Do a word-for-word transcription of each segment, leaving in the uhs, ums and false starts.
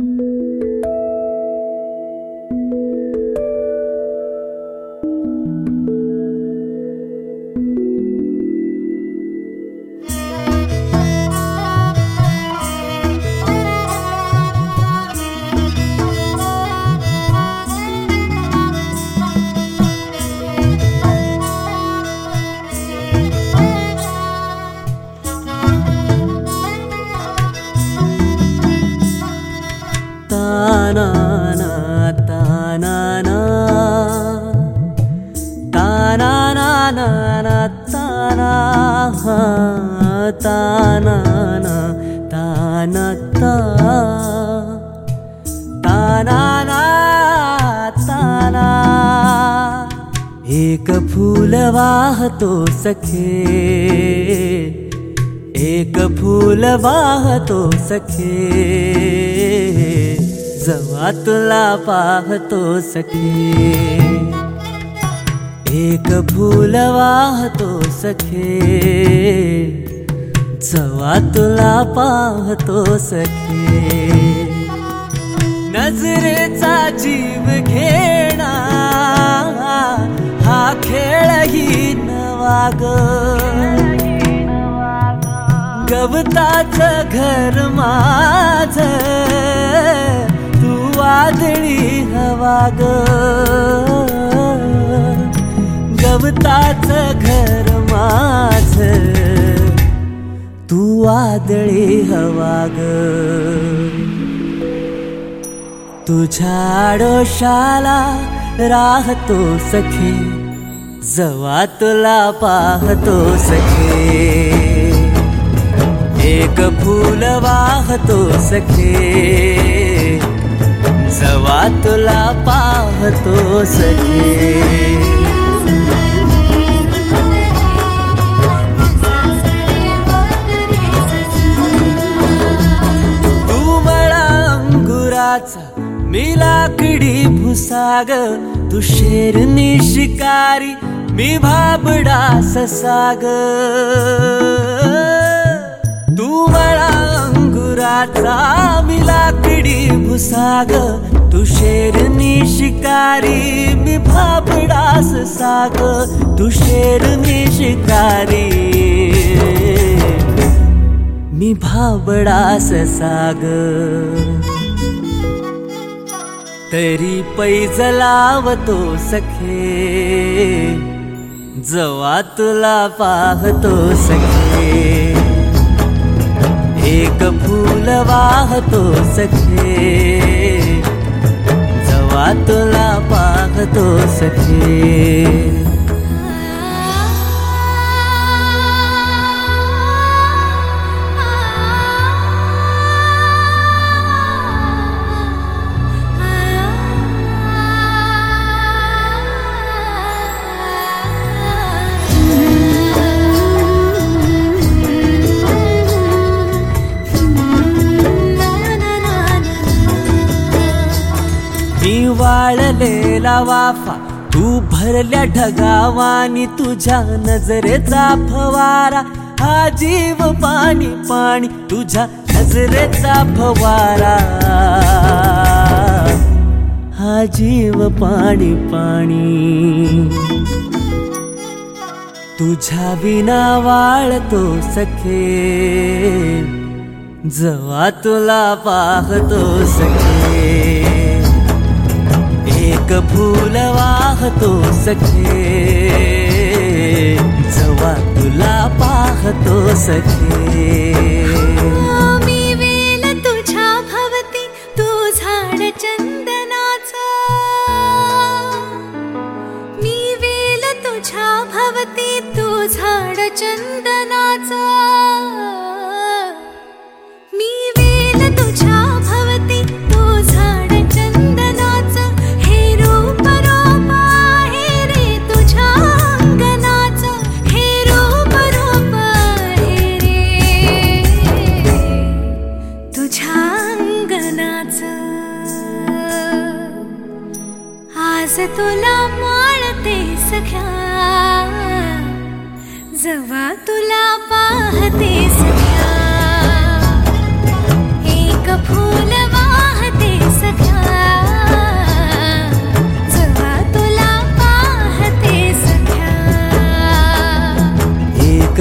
ताना ताना ता ताना ताना एक फूल वाहतो सखे, एक फूल वाहतो सखे, जवा तुला पाहतो सखे। एक फूल वाहतो सखे, जवा तुला पाहतो सखे। नजरेचा जीव घेणा हा खेळही नवा ग, गवताचं घर माझं तू वादळी हवा ग, गवताचं घर माझं तू वादळी हवा ग। तुझ्या आडोशाला राहतो सखे, जवा तुला पाहतो सखे। एक फूल वाहतो सखे, जवा तुला पाहतो सखे। मी लाकडी भुसाग, तू शेरनी शिकारी, मी भाबडा ससाग। तू मला अंगुराचा, मी लाकडी भुसाग, तू शेरनी शिकारी, मी भाबडा ससाग। तू शेरनी शिकारी, मी भाबडा ससाग। तरी पैज लावतो सखे, जवा तुला पाहतो सखे। एक फूल वाहतो सखे, जवा तुला पाहतो सखे। मी वाळलेला वाफा, तू भरल्या ढगावानी, तुझ्या नजरेचा फवारा, हा जीव पाणी पाणी, तुझ्या नजरेचा फवारा, हा जीव पाणी पाणी। तुझ्या विना वाळतो सखे, जवा तुला पाहतो सखे। एक फूल वाहतो सखे, जवा तुला पाहतो सखे। मी वेल तुझ्या भवती, तू झाड चंदनाचा, मी वेल तुझ्या भवती, तू झाड चंदनाचा। मी वेल तुझ्या भवती, तू झाड चंदनाचा, हे रूप रूप आहे रे तुझ्या अंगणाचं, हे रूप रूप आहे रे तुझ्या अंगणाचं। आज तुला माळते सख्या, जवा तुला पाहते सख्या। एक फूल वाहते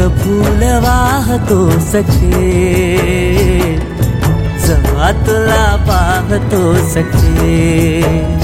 फूल वाहतो सखे, जेव्हा तुला पाहतो सखे.